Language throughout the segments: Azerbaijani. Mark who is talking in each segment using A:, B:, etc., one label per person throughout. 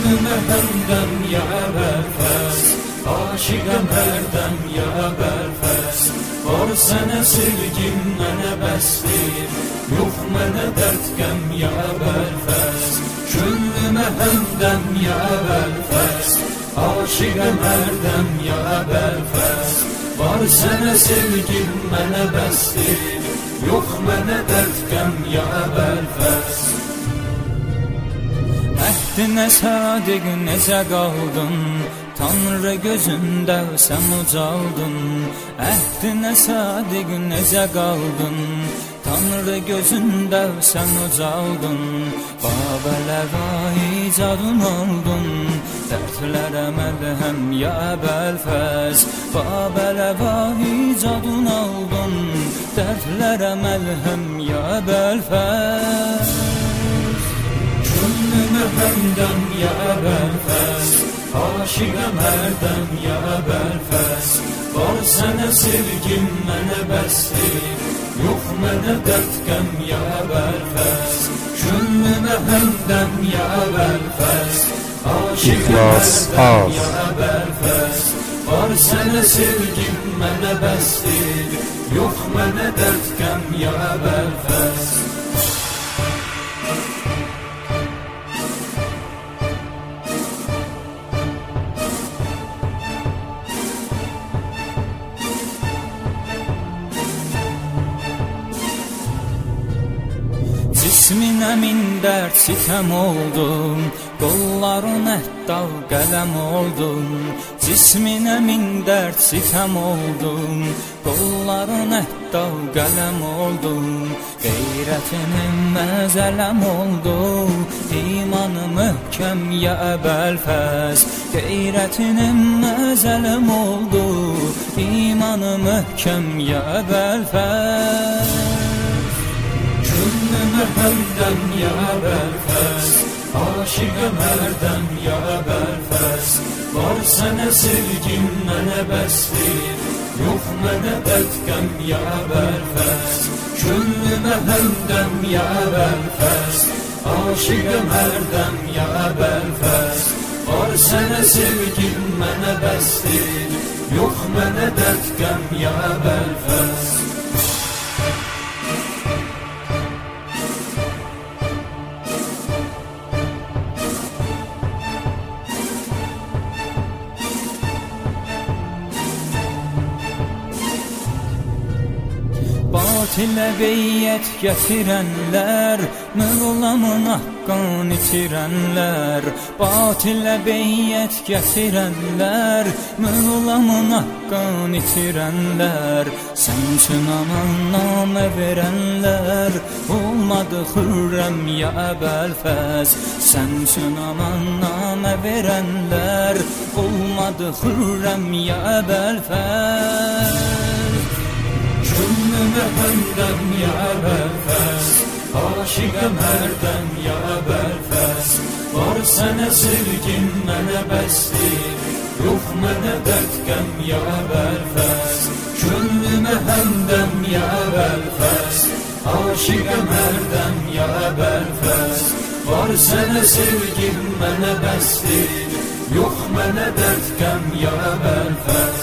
A: Könlüme hemdem ya Ebelfes, aşıqəm hərdəm ya Ebelfes. Var sənə sevgim mənə bəsdir, yox mənə dərdkəm ya Ebelfes. Könlüme hemdem ya Ebelfes, aşıqəm hərdəm ya Ebelfes. Var sənə sevgim mənə bəsdir, yox mənə dərdkəm ya Ebelfes. Əhdinə sadiq necə qaldın, Tanrı gözündə sən ucaldın. Əhdinə sadiq necə qaldın, Tanrı gözündə sən ucaldın. Babələrə icadın oldun, dərdlərə məlhəm ya Ebelfes. Babələrə icadın oldun, dərdlərə məlhəm ya Ebelfes. Könlüme hemdem ya Ebelfes, aşıqəm hərdəm ya Ebelfes. Var sənə sevgim mənə bəsdir, yox mənə dərdkəm ya Ebelfes. Könlüme hemdem ya Ebelfes, aşıqəm hərdəm ya Ebelfes. Var sənə sevgim mənə bəsdir, yox mənə dərdkəm ya Ebelfes. Cisminə min dərd sitəm oldum, qolların əhda qələm oldum. Cisminə min dərd sitəm oldum, qolların əhda qələm oldum. Qeyrətinim məzələm oldu, imanı möhkəm ya Ebelfes. Qeyrətinim məzələm oldu, imanı möhkəm ya Ebelfes. Könlüme hemdem ya Ebelfes, aşıqəm hərdəm ya Ebelfes. Var sənə sevgim mənə bəsdir, yox mənə dərdkəm ya Ebelfes. Könlüme hemdem ya Ebelfes, aşıqəm hərdəm ya Ebelfes. Var sənə sevgim mənə bəsdir, yox mənə dərdkəm ya Ebelfes. Batilə beyyət gətirənlər, Mövlamın haqqını itirənlər. Batilə beyyət gətirənlər, Mövlamın haqqını itirənlər. Sən üçün aman namə verənlər, olmadı xürrəm ya Ebelfes. Sən üçün aman namə verənlər, olmadı xürrəm ya Ebelfes. Könlüme hemdem ya Ebelfes, aşıqəm hərdəm ya Ebelfes. Var sənə sevgim mənə bəsdir, yox mənə dərdkəm ya Ebelfes. Könlüme hemdem ya Ebelfes, aşıqəm hərdəm ya Ebelfes. Var sənə sevgim mənə bəsdir, yox mənə dərdkəm ya Ebelfes.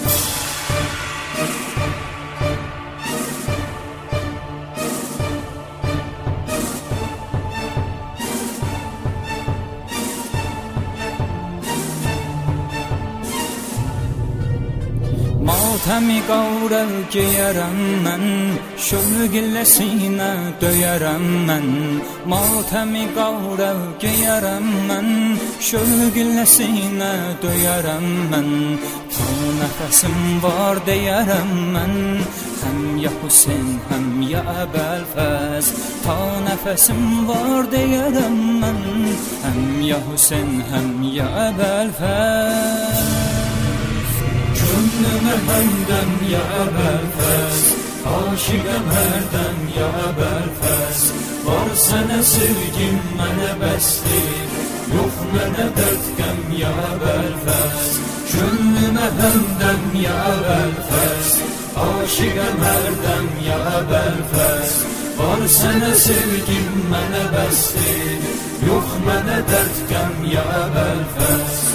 A: Matəmi qavrəv geyərəm mən, şövq illəsinə döyərəm mən. Matəmi qavrəv geyərəm mən, şövq illəsinə döyərəm mən. Ta nəfəsim var deyərəm mən, həm ya Hüseyn, həm ya Ebelfes. Ta nəfəsim var deyərəm mən, həm ya Hüseyn, həm ya Ebelfes. Könlüme hemdem ya Ebelfes, aşıqəm hərdəm ya Ebelfes. Var sənə sevgim mənə bəsdir, yox mənə dərdkəm ya Ebelfes. Könlüme hemdem ya Ebelfes, aşıqəm hərdəm ya Ebelfes. Var sənə sevgim mənə bəsdir, yox mənə dərd qəm ya əbəlfəz.